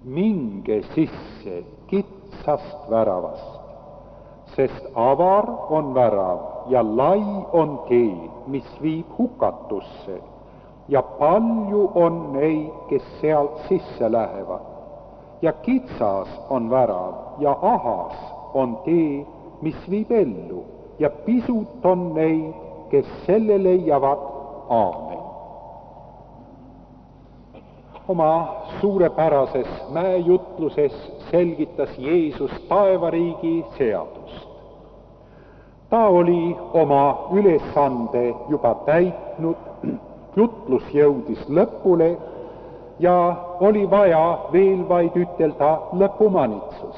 minge sisse kitsast väravast, sest avar on värav ja lai on tee, mis viib hukatusse, ja palju on neid, kes sealt sisse lähevad. Ja kitsas on värav ja ahas on tee, mis viib ellu, ja pisut on neid, kes selle leiavad. Aamen. Oma suurepärases mäejutluses selgitas Jeesus taevariigi seadust. Ta oli oma ülesande juba täitnud, jutlus jõudis lõpule ja oli vaja veel vaid ütelda lõpumanitsus.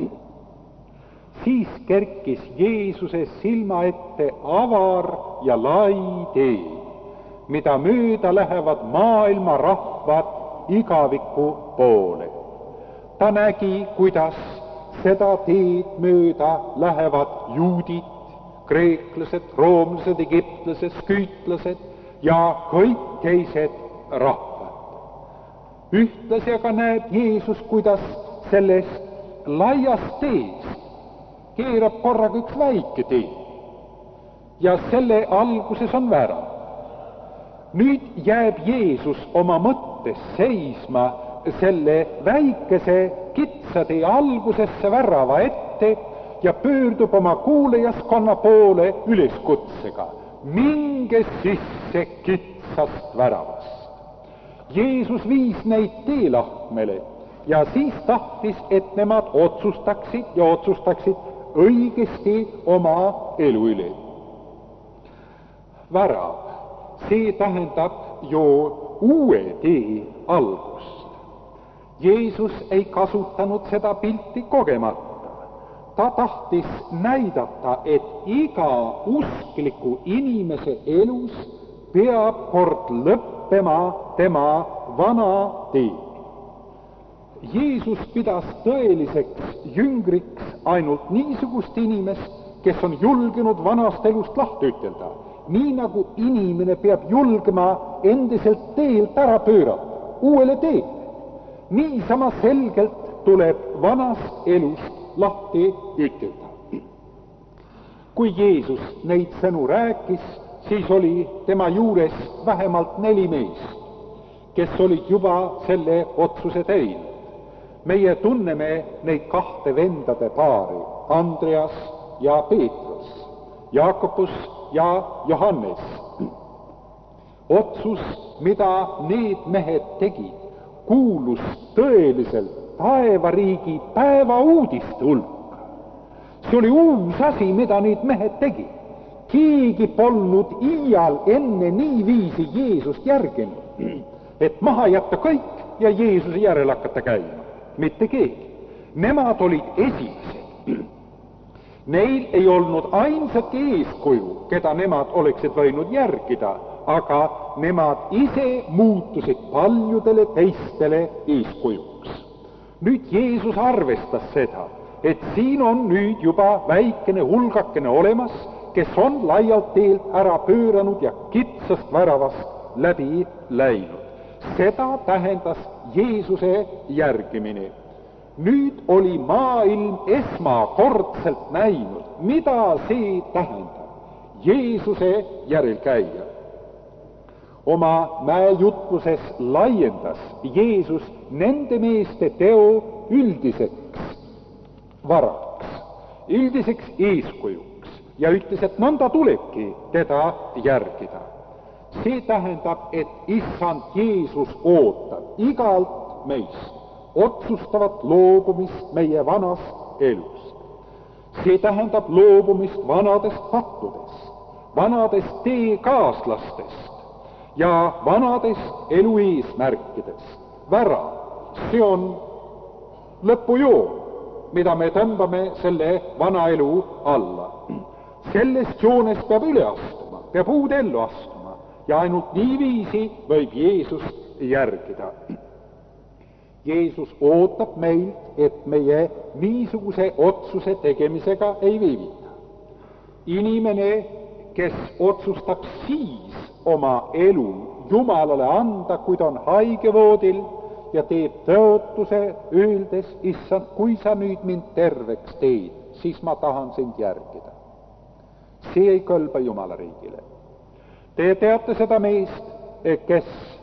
Siis kerkis Jeesuse silma ette avar ja lai tee, mida mööda lähevad maailma rahvad igaviku poole. Ta nägi, kuidas seda teed mööda lähevad juudid, kreeklased, roomlased, egiptlased, sküütlased ja kõik teised rahvad. Ühtlasi aga näeb Jeesus, kuidas sellest laiast teest keerab korraga üks väike tee ja selle alguses on värav. Nüüd jääb Jeesus oma mõttes seisma selle väikese kitsa tee algusesse värava ette ja pöördub oma kuulajaskonna poole üleskutsega: minge sisse kitsast väravast. Jeesus viis neid teelahkmele ja siis tahtis, et nemad otsustaksid õigesti oma elu üle. Värav, see tähendab ju uue tee algust. Jeesus ei kasutanud seda pilti kogemata. Ta tahtis näidata, et iga uskliku inimese elus peab kord lõppema tema vana tee. Jeesus pidas tõeliseks jüngriks ainult niisugust inimest, kes on julgenud vanast elust lahti ütelda, nii nagu inimene peab julgema endiselt teelt ära pöörata uuele teele. Niisama selgelt tuleb vanast elust lahti ütelda. Kui Jeesus neid sõnu rääkis, siis oli tema juures vähemalt 4 meest, kes olid juba selle otsuse teinud. Meie tunneme neid 2 vendade paari, Andreas ja Peetrus, Jaakobus ja Johannes. Otsus, mida need mehed tegid, kuulus tõeliselt taevariigi päevauudiste hulka. See oli uus asi, mida need mehed tegid. Keegi polnud iial enne niiviisi Jeesust järginud, et maha jätta kõik ja Jeesuse järel hakata käima. Mitte keegi. Nemad olid esimesed. Neil ei olnud ainsatki eeskuju, keda nemad oleksid võinud järgida, aga nemad ise muutusid paljudele teistele eeskujuks. Nüüd Jeesus arvestas seda, et siin on nüüd juba väikene hulgakene olemas, kes on laialt teelt ära pööranud ja kitsast väravast läbi läinud. Seda tähendas Jeesuse järgimine. Nüüd oli maailm esmakordselt näinud, mida see tähendab. Jeesuse järel käia. Oma mäejutluses laiendas Jeesus nende meeste teo üldiseks varaks, üldiseks eeskujuks ja ütles, et nõnda tulebki teda järgida. See tähendab, et Issand Jeesus ootab igalt meist otsustavat loobumist meie vanast elust. See tähendab loobumist vanadest pattudest, vanadest teekaaslastest ja vanadest elu eesmärkidest. Värav, see on lõpujoon, mida me tõmbame selle vana elu alla. Sellest joonest peab üle astuma, peab uude ellu astuma ja ainult niiviisi võib Jeesust järgida. Jeesus ootab meilt, et meie niisuguse otsuse tegemisega ei viivita. Inimene, kes otsustab siis oma elu Jumalale anda, kui ta on haigevoodil, ja teeb tõotuse, öeldes, issand, kui sa nüüd mind terveks teed, siis ma tahan sind järgida. See ei kõlba Jumala riigile. Te teate seda meest, kes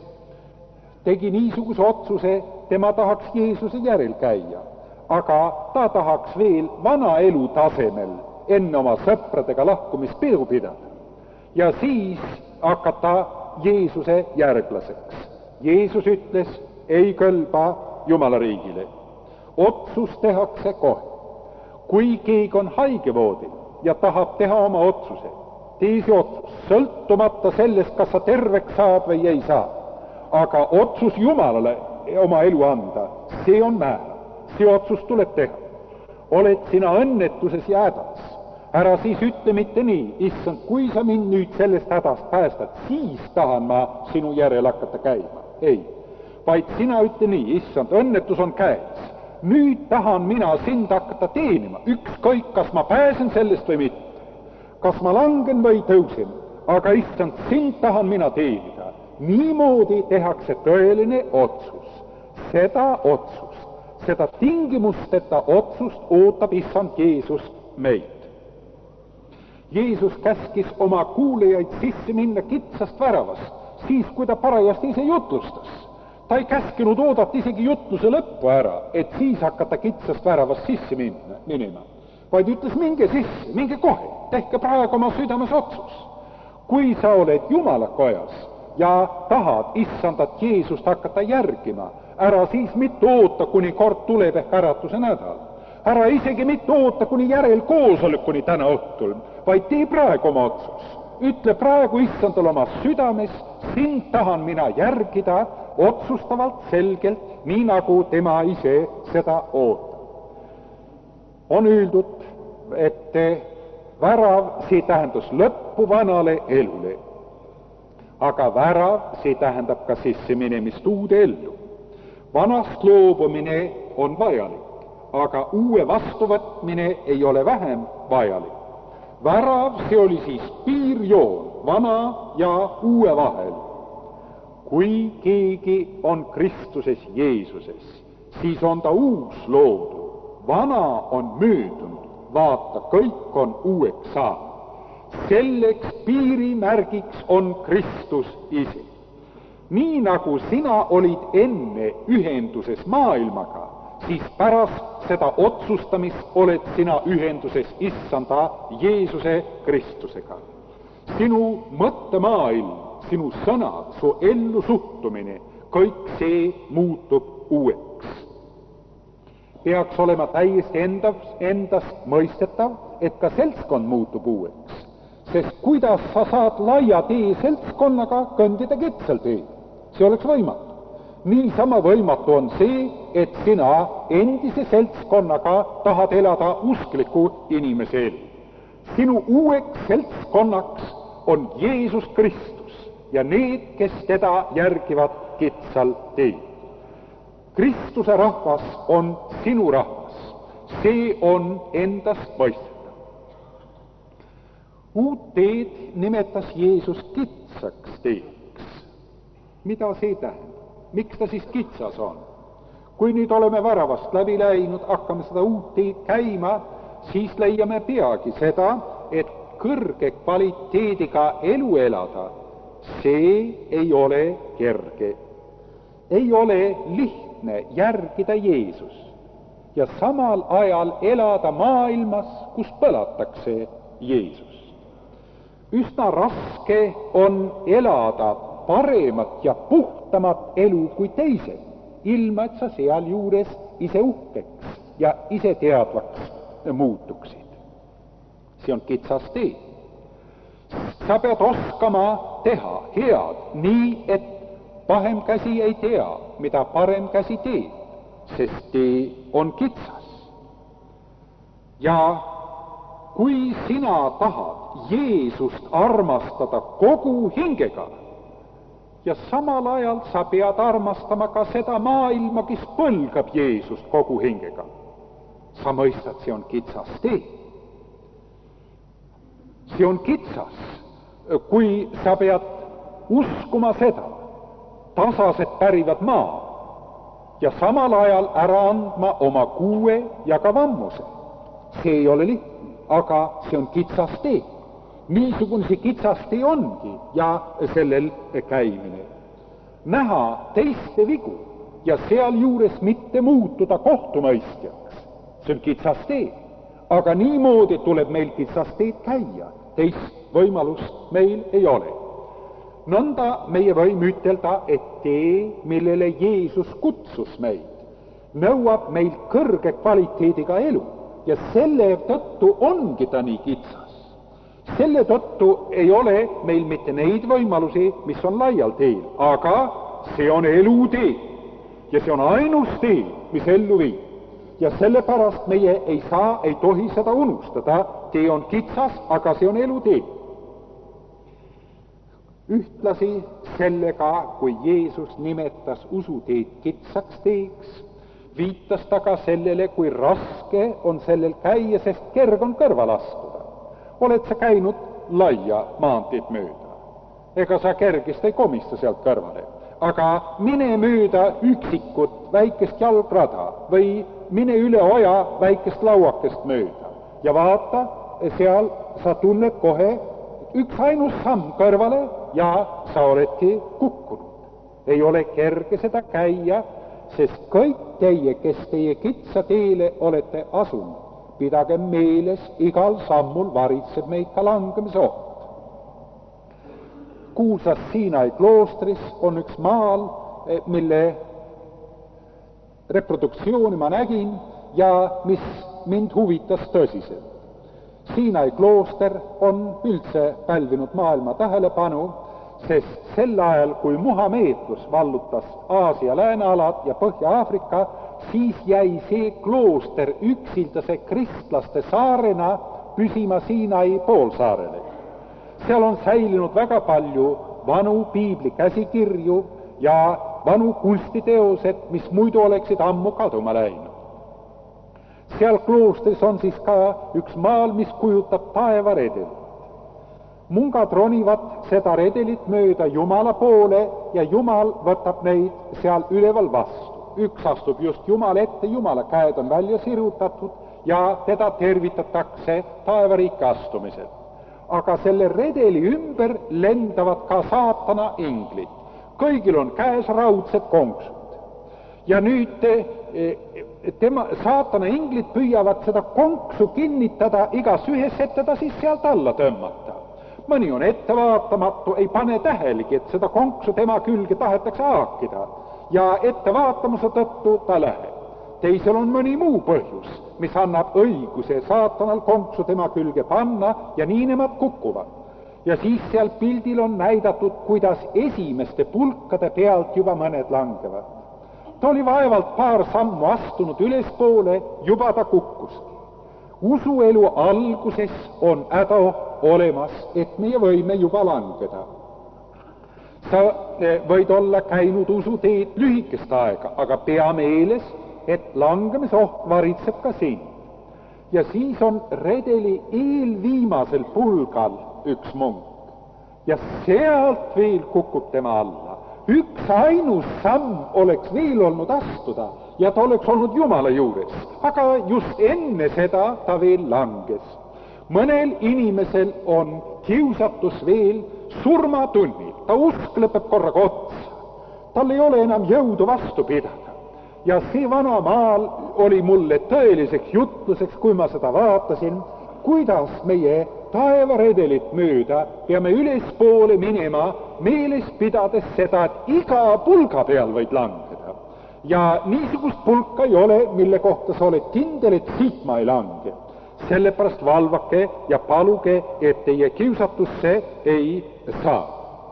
tegi niisuguse otsuse, tema tahaks Jeesuse järel käia, aga ta tahaks veel vana elu tasemel enne oma sõpradega lahkumispidu pidada ja siis hakata Jeesuse järglaseks. Jeesus ütles, ei kõlba Jumala riigile. Otsus tehakse kohe. Kui keegi on haigevoodil ja tahab teha oma otsuse, tee see otsus, sõltumata sellest, kas sa terveks saad või ei saa. Aga otsus Jumalale oma elu anda, see on määrav. See otsus tuleb teha. Oled sina õnnetuses ja hädas. Ära siis ütle mitte nii, issand, kui sa mind nüüd sellest hädast päästad, siis tahan ma sinu järel hakata käima. Ei, vaid sina ütle nii, issand, õnnetus on käes. Nüüd tahan mina sind hakata teenima, ükskõik, kas ma pääsen sellest või mitte. Kas ma langen või tõusen, aga issand, sind tahan mina teenida. Niimoodi tehakse tõeline otsus. Seda otsust, seda tingimusteta otsust ootab issand Jeesus meid. Jeesus käskis oma kuulejaid sisse minna kitsast väravast, siis kui ta parajasti ise jutlustas. Ta ei käskinud oodata isegi jutluse lõppu ära, et siis hakata kitsast väravast sisse minema, vaid ütles, minge sisse, minge kohe, tehke praegu oma südames otsus. Kui sa oled Jumala kojas ja tahad issandat Jeesust hakata järgima, ära siis mitte oota, kuni kord tuleb ehk äratuse nädal. Ära isegi mitte oota kuni järelkoosolekuni täna õhtul, vaid tee praegu oma otsus. Ütle praegu issandale oma südames, sind tahan mina järgida otsustavalt, selgelt, nii nagu tema ise seda ootab. On öeldud, et värav, see tähendas lõppu vanale elule. Aga värav, see tähendab ka sisseminemist uude ellu. Vanast loobumine on vajalik, aga uue vastuvõtmine ei ole vähem vajalik. Värav, see oli siis piirjoon vana ja uue vahel. Kui keegi on Kristuses Jeesuses, siis on ta uus loodu. Vana on möödunud, vaata, kõik on uueks saanud. Selleks piirimärgiks on Kristus ise. Nii nagu sina olid enne ühenduses maailmaga, siis pärast seda otsustamist oled sina ühenduses issanda Jeesuse Kristusega. Sinu mõttemaailm, sinu sõnad, su ellu suhtumine, kõik see muutub uueks. Peaks olema täiesti endast mõistetav, et ka seltskond muutub uueks. Sest kuidas sa saad laia tee seltskonnaga kõndida kitsal teel? See oleks võimatu. Niisama võimatu on see, et sina endise seltskonnaga tahad elada uskliku inimese elu. Sinu uueks seltskonnaks on Jeesus Kristus ja need, kes teda järgivad kitsal teel. Kristuse rahvas on sinu rahvas. See on endast mõistetav. Uut teed nimetas Jeesus kitsaks teeks. Mida see tähendab? Miks ta siis kitsas on? Kui nüüd oleme väravast läbi läinud, hakkame seda uut teed käima, siis leiame peagi seda, et kõrge kvaliteediga elu elada, see ei ole kerge. Ei ole lihtne järgida Jeesus ja samal ajal elada maailmas, kus põlatakse Jeesus. Üsna raske on elada paremat ja puhtamat elu kui teised, ilma et sa sealjuures ise uhkeks ja ise teadvaks muutuksid. See on kitsas tee. Sa pead oskama teha head nii, et pahem käsi ei tea, mida parem käsi teeb, sest tee on kitsas. Ja kui sina tahad Jeesust armastada kogu hingega, ja samal ajal sa pead armastama ka seda maailma, kes põlgab Jeesust kogu hingega. Sa mõistad, see on kitsas tee. See on kitsas, kui sa pead uskuma seda, tasased pärivad maa, ja samal ajal ära andma oma kuue ja ka vammuse. See ei ole lihtne, aga see on kitsas tee. Niisugune see kitsas tee ongi ja sellel käimine. Näha teiste vigu ja sealjuures mitte muutuda kohtumõistjaks. See on kitsas tee, aga niimoodi tuleb meil kitsas teed käia. Teist võimalust meil ei ole. Nõnda meie võime ütelda, et tee, millele Jeesus kutsus meid, nõuab meil kõrge kvaliteediga elu ja selle tõttu ongi ta nii kitsas. Selle tõttu ei ole meil mitte neid võimalusi, mis on laial teel, aga see on elutee ja see on ainus tee, mis ellu viib. Ja sellepärast meie ei saa, ei tohi seda unustada. Tee on kitsas, aga see on elutee. Ühtlasi sellega, kui Jeesus nimetas usuteed kitsaks teeks, viitas ta ka sellele, kui raske on sellel käia, sest kerg on kõrval astuda. Oled sa käinud laia maanteed mööda? Ega sa kergist ei komista sealt kõrvale, aga mine mööda üksikut väikest jalgrada või mine üle oja väikest lauakest mööda ja vaata, seal sa tunned kohe üks ainus samm kõrvale ja sa oledki kukkunud. Ei ole kerge seda käia, sest kõik teie, kes teie kitsa teele olete asunud, pidage meeles, igal sammul varitseb meid ka langemise oht. Kuulsas Siinai kloostris on üks maal, mille reproduktsiooni ma nägin ja mis mind huvitas tõsiselt. Siinai klooster on üldse pälvinud maailma tähelepanu, sest sel ajal, kui muhameetlus vallutas Aasia läänealad ja Põhja-Aafrika, siis jäi see klooster üksildase kristlaste saarena püsima Siinai poolsaarele. Seal on säilinud väga palju vanu piibli käsikirju ja vanu kunstiteosed, mis muidu oleksid ammu kaduma läinud. Seal kloostris on siis ka üks maal, mis kujutab taevaredelit. Mungad ronivad seda redelit mööda Jumala poole ja Jumal võtab neid seal üleval vastu. Üks astub just Jumala ette, Jumala käed on välja sirutatud ja teda tervitatakse taevariiki astumisel. Aga selle redeli ümber lendavad ka saatana inglid. Kõigil on käes raudsed konksud. Ja nüüd saatana inglid püüavad seda konksu kinnitada igas ühes, et teda siis sealt alla tõmmata. Mõni on ettevaatamatu, ei pane tähelegi, et seda konksu tema külge tahetakse haakida ja ettevaatamuse tõttu ta läheb. Teisel on mõni muu põhjus, mis annab õiguse saatanal konksu tema külge panna ja nii nemad kukuvad. Ja siis seal pildil on näidatud, kuidas esimeste pulkade pealt juba mõned langevad. Ta oli vaevalt paar sammu astunud ülespoole, juba ta kukkus. Usuelu alguses on hädaoht olemas, et meie võime juba langeda. Sa võid olla käinud usuteed lühikest aega, aga pea meeles, et langemisoht varitseb ka sind. Ja siis on redeli eelviimasel pulgal üks munk ja sealt veel kukub tema alla. Üks ainus samm oleks veel olnud astuda ja ta oleks olnud Jumala juures, aga just enne seda ta veel langes. Mõnel inimesel on kiusatus veel surmatunnil, ta usk lõpeb korraga otsa, tal ei ole enam jõudu vastu pidada. Ja see vana maal oli mulle tõeliseks jutluseks, kui ma seda vaatasin, kuidas meie taevaredelit mööda peame ülespoole minema, meeles pidades seda, et iga pulga peal võid langeda. Ja niisugust pulka ei ole, mille kohta sa oled kindel, et siit ma ei lange. Sellepärast valvake ja paluge, et teie kiusatusse ei saa.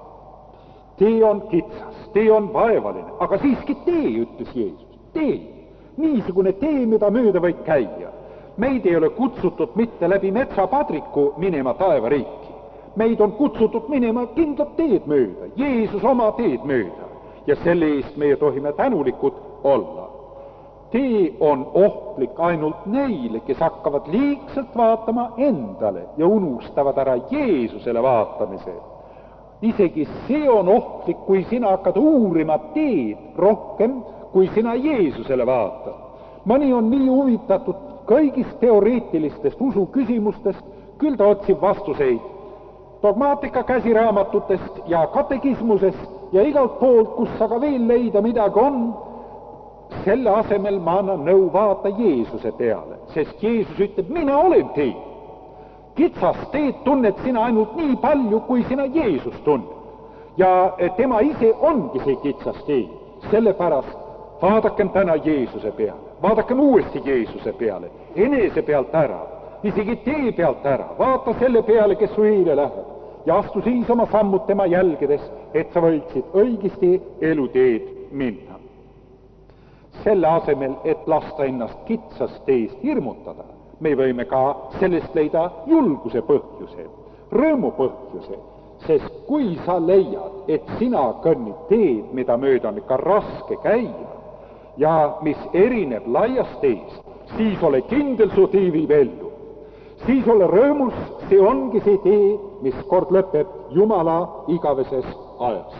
Tee on kitsas, tee on vaevaline, aga siiski tee, ütles Jeesus. Tee, niisugune tee, mida mööda võid käia. Meid ei ole kutsutud mitte läbi metsapadriku minema taevariiki. Meid on kutsutud minema kindlat teed mööda, Jeesus oma teed mööda. Ja selle eest meie tohime tänulikud olla. Tee on ohtlik ainult neile, kes hakkavad liigselt vaatama endale ja unustavad ära Jeesusele vaatamise. Isegi see on ohtlik, kui sina hakkad uurima teed rohkem, kui sina Jeesusele vaatad. Mõni on nii huvitatud kõigist teoreetilistest usuküsimustest, küll ta otsib vastuseid dogmaatika käsiraamatutest ja katekismusest ja igalt poolt, kus aga veel leida midagi on. Selle asemel ma annan nõu, vaata Jeesuse peale, sest Jeesus ütleb, mina olen tee. Kitsast teed tunned sina ainult nii palju, kui sina Jeesus tunned. Ja tema ise ongi see kitsas tee. Sellepärast vaadakem täna Jeesuse peale, vaadakem uuesti Jeesuse peale, enese pealt ära, isegi tee pealt ära, vaata selle peale, kes su eile läheb ja astu siis oma sammud tema jälgedes, et sa võiksid õigesti eluteed minna. Selle asemel, et lasta ennast kitsast teest hirmutada, me võime ka sellest leida julguse põhjuse, rõõmu põhjuse, sest kui sa leiad, et sina kõnnid teed, mida mööda on ikka raske käia ja mis erineb laiast teest, siis ole kindel, su tee viib ellu. Siis ole rõõmus, see ongi see tee, mis kord lõpeb Jumala igaveses ajas.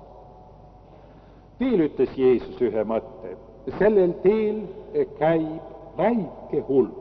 Veel ütles Jeesus ühe mõtte. Sellel teel käib väike hulk.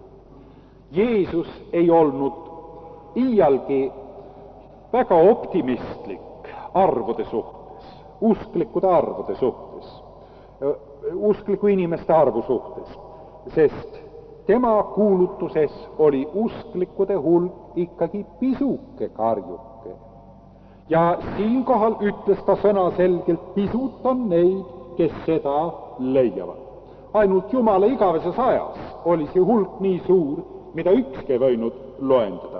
Jeesus ei olnud iialgi väga optimistlik arvude suhtes, usklikude arvude suhtes, uskliku inimeste arvu suhtes, sest tema kuulutuses oli usklikude hulk ikkagi pisuke karjuke. Ja siinkohal ütles ta sõna selgelt, pisut on neid, kes seda leiavad. Ainult Jumala igaveses ajas oli see hulk nii suur, mida ükski ei võinud loendada.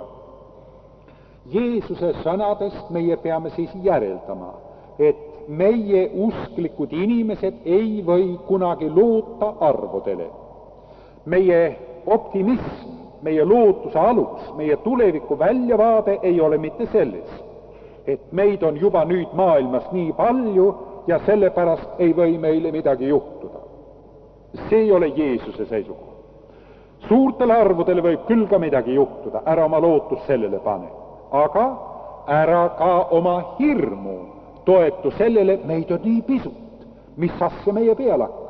Jeesuse sõnadest meie peame siis järeldama, et meie usklikud inimesed ei või kunagi loota arvudele. Meie optimism, meie lootuse alus, meie tuleviku väljavaade ei ole mitte selles, et meid on juba nüüd maailmas nii palju ja sellepärast ei või meile midagi juhtuda. See ei ole Jeesuse seisukoht. Suurtele arvudele võib küll ka midagi juhtuda, ära oma lootus sellele pane, aga ära ka oma hirmu toetu sellele, meid on nii pisut, mis asja meie peale hakkab.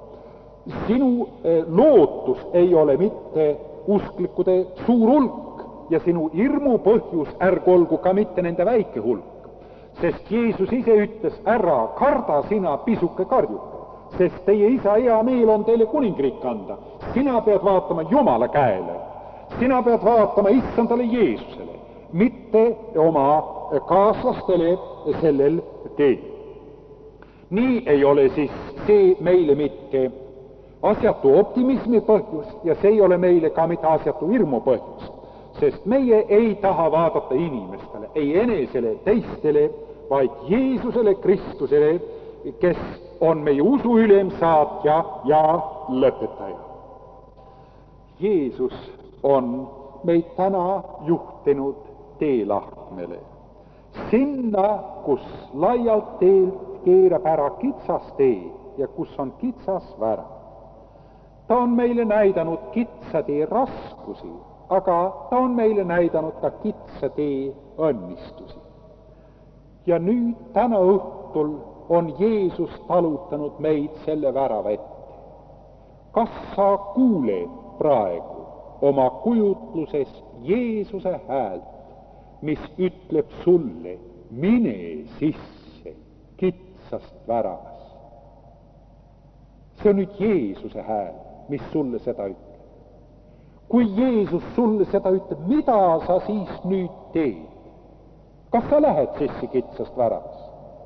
Sinu lootus ei ole mitte usklikude suur hulk ja sinu hirmu põhjus ärgu olgu ka mitte nende väike hulk, sest Jeesus ise ütles, ära karda sina pisuke karjuke, sest teie isa hea meel on teile kuningriik anda. Sina pead vaatama Jumala käele, sina pead vaatama issandale Jeesusele, mitte oma kaaslastele sellel teel. Nii ei ole siis see meile mitte asjatu optimismi põhjus ja see ei ole meile ka mitte asjatu hirmu põhjus, sest meie ei taha vaadata inimestele, ei enesele, teistele, vaid Jeesusele Kristusele, kes on meie usu ülemsaatja ja lõpetaja. Jeesus on meid täna juhtinud teelahkmele, sinna, kus laialt teelt keerab ära kitsas tee ja kus on kitsas värav. Ta on meile näidanud kitsa tee raskusi, aga ta on meile näidanud ka kitsa tee õnnistusi. Ja nüüd täna õhtul on Jeesus talutanud meid selle värava ette. Kas sa kuuled praegu oma kujutluses Jeesuse häält, mis ütleb sulle, mine sisse kitsast väravast? See on nüüd Jeesuse hääl, mis sulle seda ütleb. Kui Jeesus sulle seda ütleb, mida sa siis nüüd teed? Kas sa lähed sisse kitsast väravast?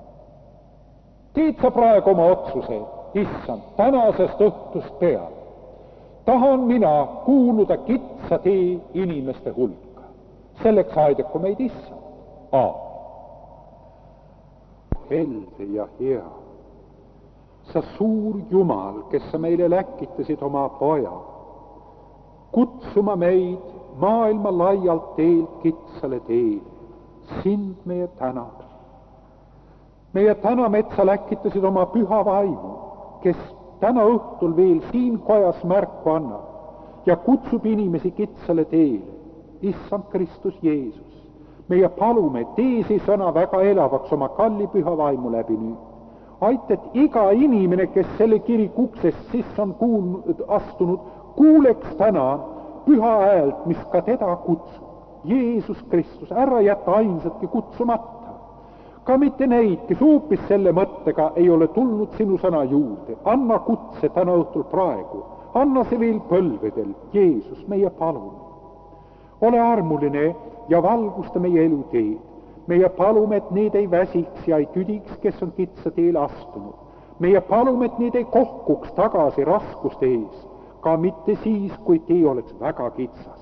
Teed sa praegu oma otsuse, issand, tänasest õhtust peale tahan mina kuuluda kitsa tee inimeste hulka. Selleks aidaku meid issand. Helde ja hea, sa suur Jumal, kes sa meile läkitasid oma poja, kutsuma meid maailma laialt teelt kitsale teele. Sind meie täname. Meie täname, et sa läkitasid oma püha vaimu, kes täna õhtul veel siin kojas märku annab ja kutsub inimesi kitsale teele. Issand Kristus Jeesus, meie palume, tee see sõna väga elavaks oma kalli püha vaimu läbi nüüd. aita, et iga inimene, kes selle kiriku uksest sisse on astunud, kuuleks täna püha häält, mis ka teda kutsub. Jeesus Kristus, ära jäta ainsatki kutsumata. Ka mitte neid, kes hoopis selle mõttega ei ole tulnud sinu sõna juurde. Anna kutse täna õhtul praegu. Anna see veel põlvedel. Jeesus, meie palume. Ole armuline ja valgusta meie eluteed. Meie palume, et need ei väsiks ja ei tüdiks, kes on kitsa teele astunud. Meie palume, et need ei kohkuks tagasi raskuste ees, ka mitte siis, kui tee oleks väga kitsas.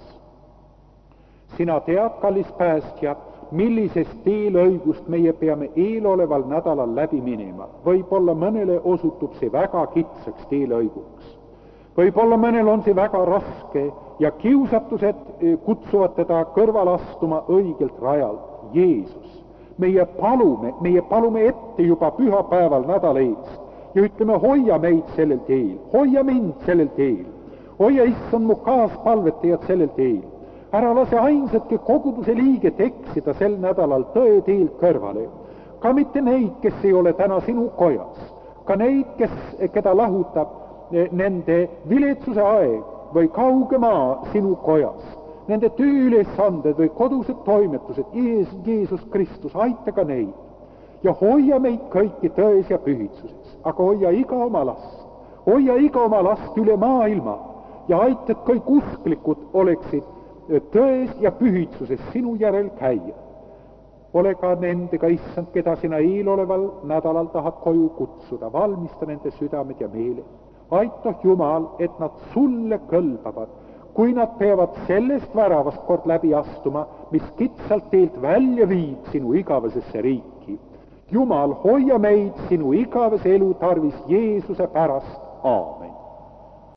Sina tead, kallis päästja, millisest teelõigust meie peame eeloleval nädalal läbi minema. Võib-olla mõnele osutub see väga kitsaks teelõiguks. Võib-olla mõnel on see väga raske ja kiusatused kutsuvad teda kõrval astuma õigelt rajalt. Jeesus, meie palume ette juba pühapäeval nädala eest ja ütleme, hoia meid sellel teel, hoia mind sellel teel, hoia issand mu kaaspalvetajad sellel teel. Ära lase ainsatki koguduse liiget eksida sel nädalal tõe teelt kõrvale. Ka mitte neid, kes ei ole täna sinu kojas, ka neid, keda lahutab nende viletsuse aeg või kauge maa sinu kojas, nende tööülesanded või kodused toimetused. Jeesus Kristus, aita ka neid ja hoia meid kõiki tões ja pühitsuses, aga hoia iga oma last üle maailma ja aita, et kõik usklikud oleksid tões ja pühitsuses sinu järel käia. Ole ka nendega, issand, keda sina eeloleval nädalal tahad koju kutsuda, valmista nende südamed ja meeled. Aita, Jumal, et nad sulle kõlbavad, kui nad peavad sellest väravast kord läbi astuma, mis kitsalt teelt välja viib sinu igavesesse riiki. Jumal, hoia meid sinu igavese elu tarvis Jeesuse pärast. Aamen.